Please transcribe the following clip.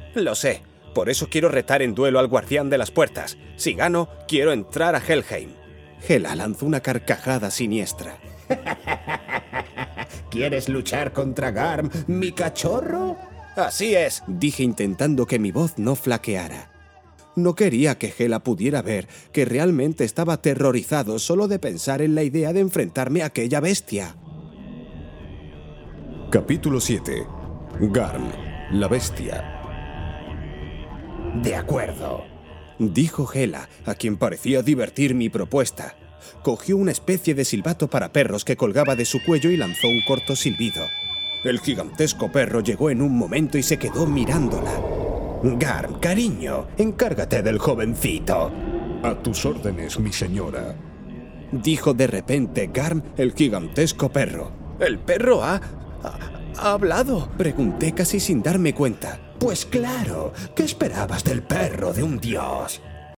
Lo sé. Por eso quiero retar en duelo al guardián de las puertas. Si gano, quiero entrar a Helheim. Hela lanzó una carcajada siniestra. ¿Quieres luchar contra Garm, mi cachorro? Así es, dije intentando que mi voz no flaqueara. No quería que Hela pudiera ver que realmente estaba aterrorizado solo de pensar en la idea de enfrentarme a aquella bestia. Capítulo 7. Garm, la bestia. De acuerdo, dijo Hela, a quien parecía divertir mi propuesta. Cogió una especie de silbato para perros que colgaba de su cuello y lanzó un corto silbido. El gigantesco perro llegó en un momento y se quedó mirándola. Garm, cariño, encárgate del jovencito. A tus órdenes, mi señora, dijo de repente Garm, el gigantesco perro. ¿El perro ha hablado? Pregunté casi sin darme cuenta. Pues claro, ¿qué esperabas del perro de un dios?